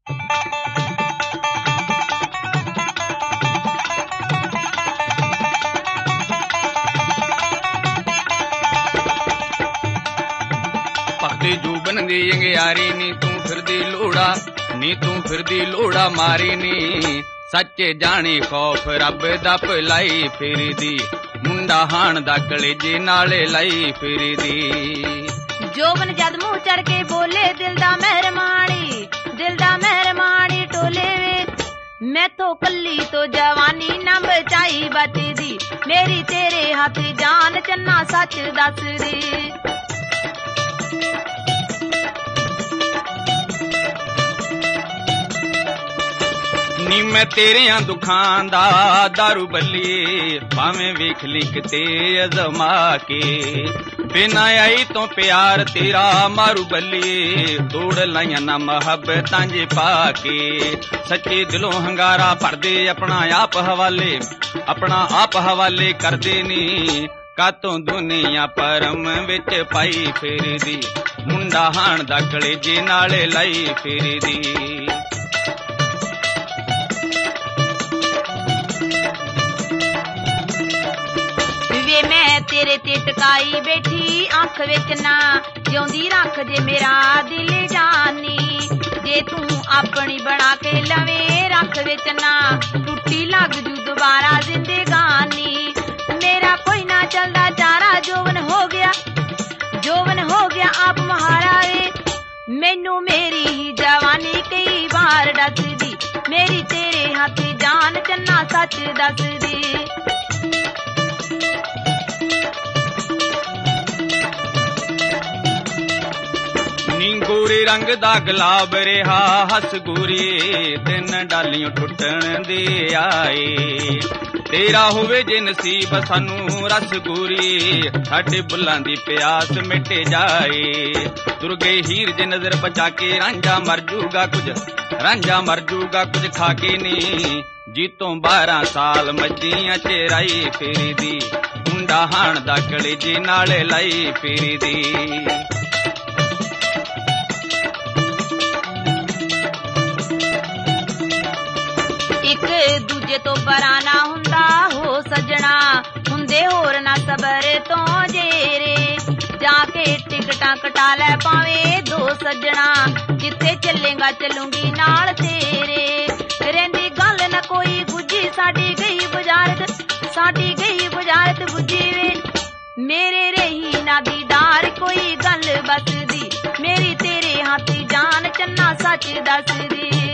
ਭਗਤੀ ਜੂਬਨ ਦੀ ਯੰਗਿਆਰੀ ਨੀ ਤੂੰ ਫਿਰਦੀ ਲੋੜਾ ਮਾਰੀ ਨੀ ਸੱਚੇ ਜਾਣੀ ਖੌਫ ਰੱਬ ਦਾ ਭਲਾਈ ਫਿਰਦੀ ਮੁੰਡਾ ਹਾਣ ਦਾ ਕਲੇਜੇ ਨਾਲੇ ਲਾਈ ਫਿਰਦੀ। ਜੋਬਨ ਜਦ ਮੂੰਹ ਚੜ ਕੇ ਬੋਲੇ ਦਿਲ ਦਾ ਮਹਿਰਮਾਣੀ ਟੋਲੇ ਵੇ ਮੈਥੋਂ ਕੱਲੀ ਤੋਂ ਜਵਾਨੀ ਨਾ ਬਚਾਈ ਬਚਦੀ ਮੇਰੀ ਤੇਰੇ ਹੱਥ ਜਾਨ ਚੰਨਾ ਸੱਚ ਦੱਸ ਦੇ। ਨੀ ਮੈਂ ਤੇਰਿਆਂ ਦੁੱਖਾਂ ਦਾ ਦਾਰੂ ਬੱਲੀਏ ਭਾਵੇਂ ਵੇਖ ਲਈ ਕਿਤੇ ਅਜ਼ਮਾ ਕੇ ਬਿਨਾਂ ਆਈ ਤੋਂ ਪਿਆਰ ਤੇਰਾ ਮਾਰੂ ਬੱਲੀਏ ਤੋੜ ਲਾਈਆਂ ਨਾ ਮੁਹੱਬਤਾਂ ਜੇ ਪਾ ਕੇ ਸੱਚੇ ਦਿਲੋਂ ਹੰਗਾਰਾ ਭਰਦੇ ਆਪਣਾ ਆਪ ਹਵਾਲੇ ਕਰਦੇ ਨੀ ਕਾਤੋਂ ਦੁਨੀਆ ਪਰਮ ਵਿੱਚ ਪਾਈ ਫਿਰਦੀ ਮੁੰਡਾ ਹਾਣ ਦਾ ਕਲੇਜੇ ਨਾਲੇ ਲਾਈ ਫਿਰਦੀ। ਮੈਂ ਤੇਰੇ ਤੇ ਟਕਾਈ ਬੈਠੀ ਅੱਖ ਵਿੱਚ ਨਾ ਜਿਉਂਦੀ ਰੱਖ ਜੇ ਮੇਰਾ ਦਿਲ ਜਾਨੀ ਜੇ ਤੂੰ ਆਪਣੀ ਬਣਾ ਕੇ ਲਵੇਂ ਰੱਖ ਵਿੱਚ ਨਾ ਟੁੱਟੀ ਲੱਗ ਜੂ ਦੁਬਾਰਾ ਜ਼ਿੰਦਗਾਨੀ ਮੇਰਾ ਕੋਈ ਨਾ ਚੱਲਦਾ ਚਾਰਾ ਜੋਵਨ ਹੋ ਗਿਆ ਆਪ ਮਹਾਰਾ ਵੇ ਮੈਨੂੰ ਮੇਰੀ ਹੀ ਜਵਾਨੀ ਕਈ ਵਾਰ ਡੱਸਦੀ ਮੇਰੀ ਤੇਰੇ ਹੱਥ ਜਾਨ ਚੰਨਾ ਸੱਚ ਦੱਸਦੀ। ਗੋਰੇ ਰੰਗ ਦਾ ਗੁਲਾਬ ਰਿਹਾ ਹੱਸ ਗੋਰੀ ਤਿੰਨ ਡਾਲੀਆਂ ਟੁੱਟਣ ਦੇ ਆਏ ਤੇਰਾ ਹੋਵੇ ਜੇ ਨਸੀਬ ਸਾਨੂੰ ਰਸ ਗੋਰੀ ਸਾਡੇ ਬੁੱਲਾਂ ਦੀ ਪਿਆਸ ਮਿਟ ਜਾਏ ਤੁਰ ਗਏ ਹੀਰ ਜੇ ਨਜ਼ਰ ਬਚਾ ਕੇ ਰਾਂਝਾ ਮਰ ਜੂਗਾ ਕੁਝ ਖਾ ਕੇ ਨੀ ਜੀਤੋਂ 12 ਸਾਲ ਮੱਝੀਆਂ ਚਰਾਈ ਫਿਰਦੀ ਮੁੰਡਾ ਹਾਣ ਦਾ ਕਲੇਜੇ ਨਾਲੇ ਲਾਈ ਫਿਰਦੀ। ਇੱਕ ਦੂਜੇ ਤੋਂ ਬਰਾਨਾ ਹੁੰਦਾ ਹੋ ਸਜਣਾ ਹੁੰਦੇ ਹੋਰ ਨਾ ਸਬਰ ਤੋਂ ਜੇਰੇ ਜਾ ਕੇ ਟਿਕਟਾਂ ਕਟਾ ਲੈ ਪਾਵੇਂ ਦੋ ਸੱਜਣਾ ਜਿੱਥੇ ਚੱਲੇਗਾ ਚੱਲੂਗੀ ਨਾਲ ਤੇਰੇ ਰਹਿੰਦੀ ਗੱਲ ਨਾ ਕੋਈ ਗੁੱਜੀ ਸਾਡੀ ਗਈ ਬੁਝਾਰਤ ਬੁੱਝੀ ਵੇ ਮੇਰੇ ਰਹੀ ਨਾ ਦੀਦਾਰ ਕੋਈ ਗੱਲ ਬਸਦੀ ਮੇਰੀ ਤੇਰੇ ਹੱਥ ਜਾਨ ਚੰਨਾ ਸੱਚ ਦੱਸਦੀ।